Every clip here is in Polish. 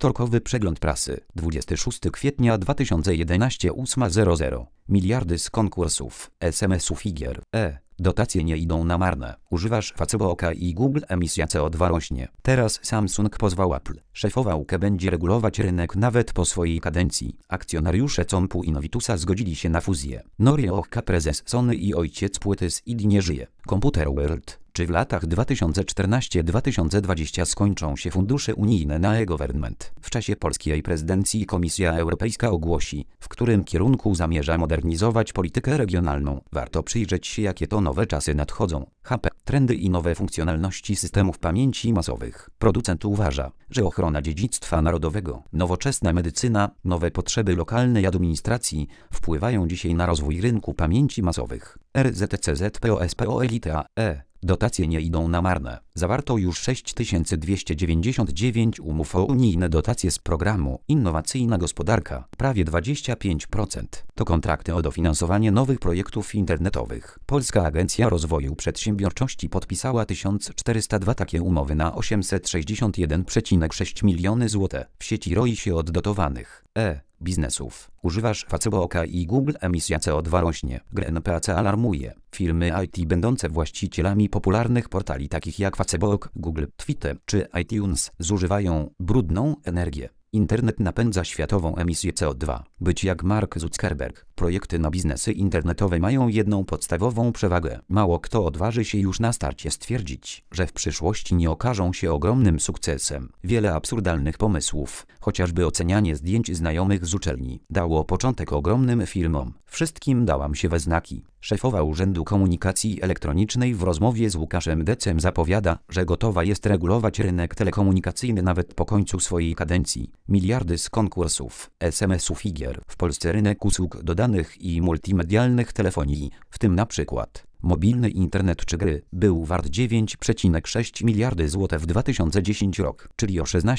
Wtorkowy przegląd prasy, 26 kwietnia 2011 8:00. Miliardy z konkursów, SMS-ów i gier. Dotacje nie idą na marne. Używasz Facebooka i Google, emisja CO2 rośnie. Teraz Samsung pozwał Apple. Szefowa UK będzie regulować rynek nawet po swojej kadencji. Akcjonariusze Compu i Novitusa zgodzili się na fuzję. Norio Ohka, prezes Sony i ojciec płyty z ID nie żyje. Computer World. Czy w latach 2014-2020 skończą się fundusze unijne na e-government? W czasie polskiej prezydencji Komisja Europejska ogłosi, w którym kierunku zamierza modernizować politykę regionalną. Warto przyjrzeć się, jakie to nowe czasy nadchodzą. HP, trendy i nowe funkcjonalności systemów pamięci masowych. Producent uważa, że ochrona dziedzictwa narodowego, nowoczesna medycyna, nowe potrzeby lokalnej administracji wpływają dzisiaj na rozwój rynku pamięci masowych. RZCZPOSPO Elite Dotacje nie idą na marne. Zawarto już 6299 umów o unijne dotacje z programu Innowacyjna Gospodarka, prawie 25%. To kontrakty o dofinansowanie nowych projektów internetowych. Polska Agencja Rozwoju Przedsiębiorczości podpisała 1402 takie umowy na 861,6 miliony zł. W sieci roi się od dotowanych biznesów. Używasz Facebooka i Google, emisja CO2 rośnie. GNPAC alarmuje. Firmy IT będące właścicielami popularnych portali takich jak Facebook, Google, Twitter czy iTunes zużywają brudną energię. Internet napędza światową emisję CO2. Być jak Mark Zuckerberg. Projekty na biznesy internetowe mają jedną podstawową przewagę. Mało kto odważy się już na starcie stwierdzić, że w przyszłości nie okażą się ogromnym sukcesem. Wiele absurdalnych pomysłów, chociażby ocenianie zdjęć znajomych z uczelni, dało początek ogromnym firmom. Wszystkim dałam się we znaki. Szefowa Urzędu Komunikacji Elektronicznej w rozmowie z Łukaszem Decem zapowiada, że gotowa jest regulować rynek telekomunikacyjny nawet po końcu swojej kadencji. Miliardy z konkursów, SMS-ów i gier. W Polsce rynek usług dodanych i multimedialnych telefonii, w tym na przykład mobilny internet czy gry, był wart 9,6 miliardy złotych w 2010 rok, czyli o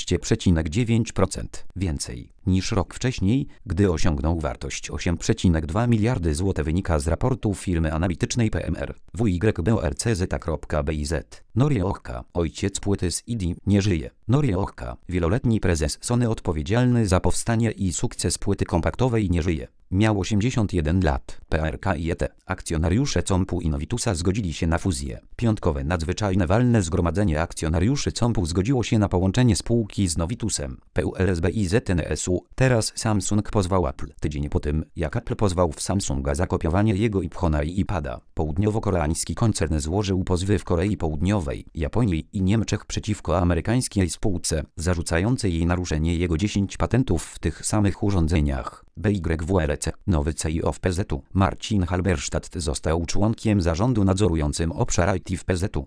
16,9% więcej niż rok wcześniej, gdy osiągnął wartość 8,2 miliardy złotych, wynika z raportu firmy analitycznej PMR WYBORCZ.biz. Norio Ohka, ojciec płyty z ID, nie żyje. Norio Ohka, wieloletni prezes Sony odpowiedzialny za powstanie i sukces płyty kompaktowej, nie żyje. Miał 81 lat. PRK i ET, akcjonariusze Compu i Novitusa zgodzili się na fuzję. Piątkowe nadzwyczajne walne zgromadzenie akcjonariuszy Compu zgodziło się na połączenie spółki z Novitusem. PULSB i ZNSU. Teraz Samsung pozwał Apple. Tydzień po tym, jak Apple pozwał w Samsunga za kopiowanie jego iPhone'a i iPada, południowo-koreański koncern złożył pozwy w Korei Południowej, Japonii i Niemczech przeciwko amerykańskiej spółce, zarzucającej jej naruszenie jego 10 patentów w tych samych urządzeniach. BYWRC, nowy CEO w PZU, Marcin Halberstadt, został członkiem zarządu nadzorującym obszar IT w PZU.